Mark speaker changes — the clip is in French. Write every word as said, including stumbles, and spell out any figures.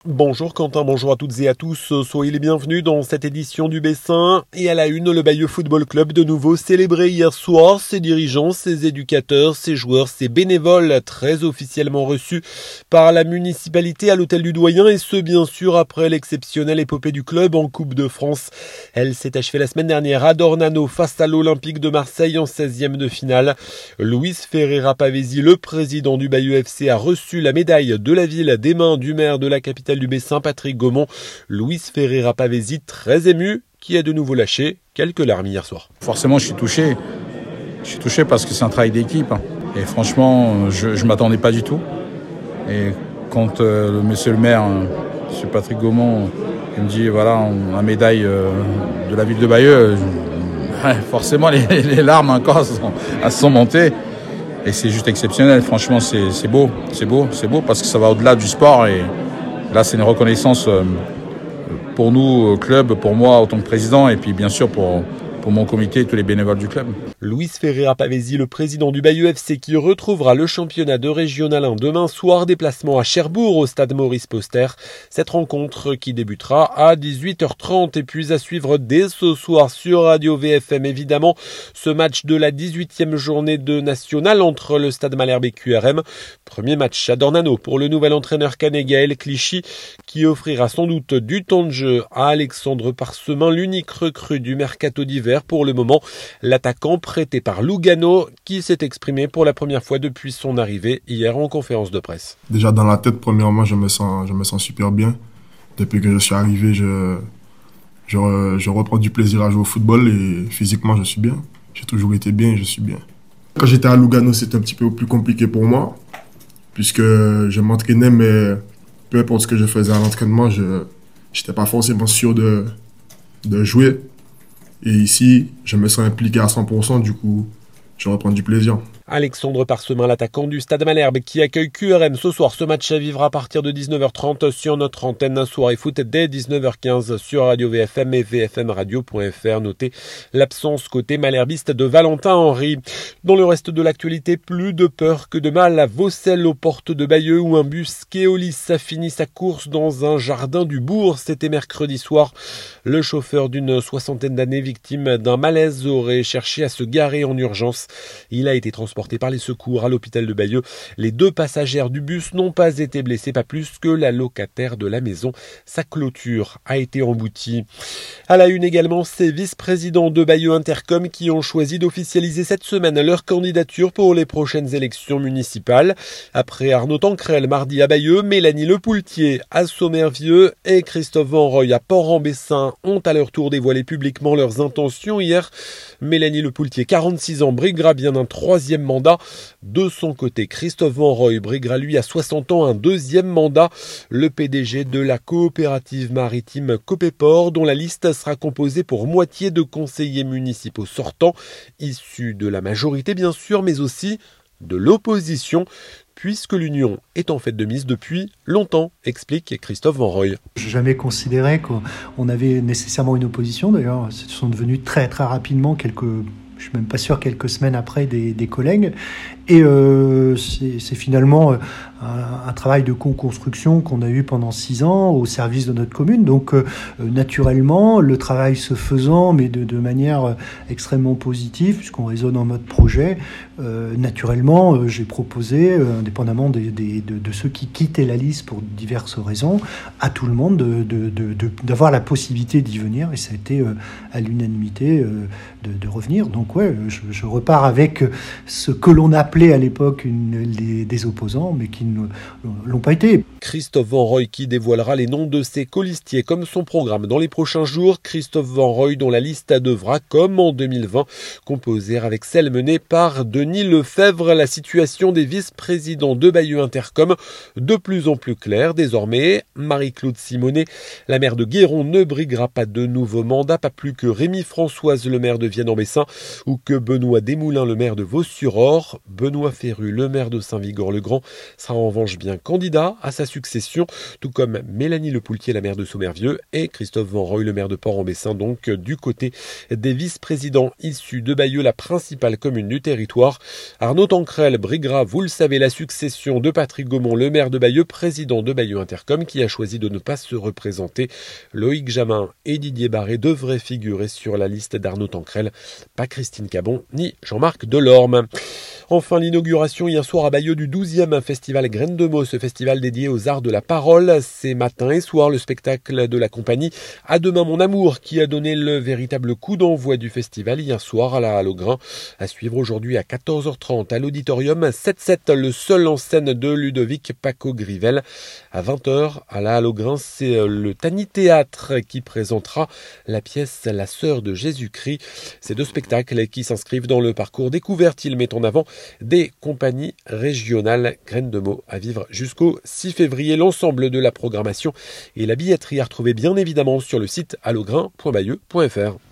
Speaker 1: Bonjour Quentin, bonjour à toutes et à tous, soyez les bienvenus dans cette édition du Bessin. Et à la une, le Bayeux Football Club de nouveau célébré hier soir, ses dirigeants, ses éducateurs, ses joueurs, ses bénévoles très officiellement reçus par la municipalité à l'hôtel du Doyen, et ce bien sûr après l'exceptionnelle épopée du club en Coupe de France. Elle s'est achevée la semaine dernière à Dornano face à l'Olympique de Marseille en seizième de finale. Luis Ferreira Pavesi, le président du Bayeux F C, a reçu la médaille de la ville des mains du maire de la capitale du Bessin, Patrick Gaumont. Luis Ferreira Pavesi, très ému, qui a de nouveau lâché quelques larmes hier soir.
Speaker 2: Forcément, je suis touché. Je suis touché parce que c'est un travail d'équipe. Et franchement, je ne m'attendais pas du tout. Et quand euh, le monsieur le maire, euh, monsieur Patrick Gaumont, il me dit voilà, on, la médaille euh, de la ville de Bayeux, je, ouais, forcément, les, les larmes encore sont, elles sont montées. Et c'est juste exceptionnel. Franchement, c'est, c'est beau. C'est beau, c'est beau parce que ça va au-delà du sport. Et là, c'est une reconnaissance pour nous, club, pour moi, en tant que président, et puis bien sûr pour, pour mon comité et tous les bénévoles du club.
Speaker 1: Luis Ferreira Pavesi, le président du Bayeux F C, qui retrouvera le championnat de Régional un demain soir, déplacement à Cherbourg au stade Maurice Poster. Cette rencontre qui débutera à dix-huit heures trente et puis à suivre dès ce soir sur Radio V F M évidemment ce match de la dix-huitième journée de National entre le stade Malherbe et Q R M. Premier match à Dornano pour le nouvel entraîneur canet Gaël Clichy, qui offrira sans doute du temps de jeu à Alexandre Parsemin, l'unique recrue du mercato d'hiver pour le moment. L'attaquant prêté par Lugano, qui s'est exprimé pour la première fois depuis son arrivée hier en conférence de presse.
Speaker 3: Déjà dans la tête, premièrement, je me sens, je me sens super bien. Depuis que je suis arrivé, je, je, je reprends du plaisir à jouer au football et physiquement, je suis bien. J'ai toujours été bien et je suis bien. Quand j'étais à Lugano, c'était un petit peu plus compliqué pour moi, puisque je m'entraînais, mais peu importe ce que je faisais à l'entraînement, je n'étais pas forcément sûr de, de jouer. Et ici, je me sens impliqué à cent pour cent, du coup, je reprends du plaisir.
Speaker 1: Alexandre Parsemin, l'attaquant du stade Malherbe, qui accueille Q R M ce soir. Ce match à vivre à partir de dix-neuf heures trente sur notre antenne soirée foot dès dix-neuf heures quinze sur Radio V F M et v f m radio point f r. Notez l'absence côté malherbiste de Valentin Henry. Dans le reste de l'actualité, plus de peur que de mal à Vaucelles, aux portes de Bayeux, où un bus Keolis a fini sa course dans un jardin du bourg. C'était mercredi soir. Le chauffeur d'une soixantaine d'années, victime d'un malaise, aurait cherché à se garer en urgence. Il a été transporté par les secours à l'hôpital de Bayeux. Les deux passagères du bus n'ont pas été blessés, pas plus que la locataire de la maison. Sa clôture a été emboutie. À la une également, ces vice-présidents de Bayeux Intercom qui ont choisi d'officialiser cette semaine leur candidature pour les prochaines élections municipales. Après Arnaud Tancrel mardi à Bayeux, Mélanie Lepoultier à Sommervieux et Christophe Vanroy à Port-en-Bessin ont à leur tour dévoilé publiquement leurs intentions hier. Mélanie Lepoultier, quarante-six ans, briguera bien un troisième mandat. De son côté, Christophe Vanroy briguera lui à soixante ans un deuxième mandat. Le P D G de la coopérative maritime Copéport, dont la liste sera composée pour moitié de conseillers municipaux sortants, issus de la majorité bien sûr, mais aussi de l'opposition, puisque l'union est en fait de mise depuis longtemps, explique Christophe Vanroy.
Speaker 4: Je n'ai jamais considéré qu'on avait nécessairement une opposition. D'ailleurs, ce sont devenus très très rapidement quelques... je suis même pas sûr, quelques semaines après, des, des collègues. Et euh, c'est, c'est finalement un, un travail de co-construction qu'on a eu pendant six ans au service de notre commune. Donc euh, naturellement, le travail se faisant, mais de, de manière extrêmement positive, puisqu'on raisonne en mode projet, euh, naturellement, euh, j'ai proposé, euh, indépendamment des, des, de, de ceux qui quittaient la liste pour diverses raisons, à tout le monde de, de, de, de, d'avoir la possibilité d'y venir. Et ça a été euh, à l'unanimité euh, de, de revenir. Donc ouais, je, je repars avec ce que l'on appelait à l'époque une, les, des opposants, mais qui ne l'ont pas été.
Speaker 1: Christophe Vanroy qui dévoilera les noms de ses colistiers comme son programme dans les prochains jours. Christophe Vanroy dont la liste devra, comme en deux mille vingt, composer avec celle menée par Denis Lefebvre. La situation des vice-présidents de Bayeux Intercom de plus en plus claire désormais. Marie-Claude Simonet, la maire de Guéron, ne briguera pas de nouveau mandat, pas plus que Rémi Françoise, le maire de Vienne-en-Bessin, ou que Benoît Desmoulins, le maire de Vaux-sur-Or. Benoît Ferru, le maire de Saint-Vigor-le-Grand, sera en revanche bien candidat à sa succession, tout comme Mélanie Lepoultier, la maire de Sommervieux, et Christophe Van Roy, le maire de Port-en-Bessin, donc du côté des vice-présidents issus de Bayeux, la principale commune du territoire. Arnaud Tancrel briguera, vous le savez, la succession de Patrick Gaumont, le maire de Bayeux, président de Bayeux Intercom, qui a choisi de ne pas se représenter. Loïc Jamin et Didier Barré devraient figurer sur la liste d'Arnaud Tancrel, pas Christine Cabon ni Jean-Marc Delorme. Enfin, l'inauguration hier soir à Bayeux du douzième festival Graines de Meaux, ce festival dédié aux arts de la parole. C'est matin et soir le spectacle de la compagnie À demain mon amour qui a donné le véritable coup d'envoi du festival hier soir à la Halle aux Grains. À suivre aujourd'hui à quatorze heures trente à l'auditorium sept sept, le seul en scène de Ludovic Paco-Grivel. À vingt heures à la Halle aux Grains, c'est le Tani Théâtre qui présentera la pièce La Sœur de Jésus-Christ. Ces deux spectacles qui s'inscrivent dans le parcours découverte, ils mettent en avant des compagnies régionales. Graines de Meaux à vivre jusqu'au six février. L'ensemble de la programmation et la billetterie à retrouver bien évidemment sur le site allograin point bayeux point f r.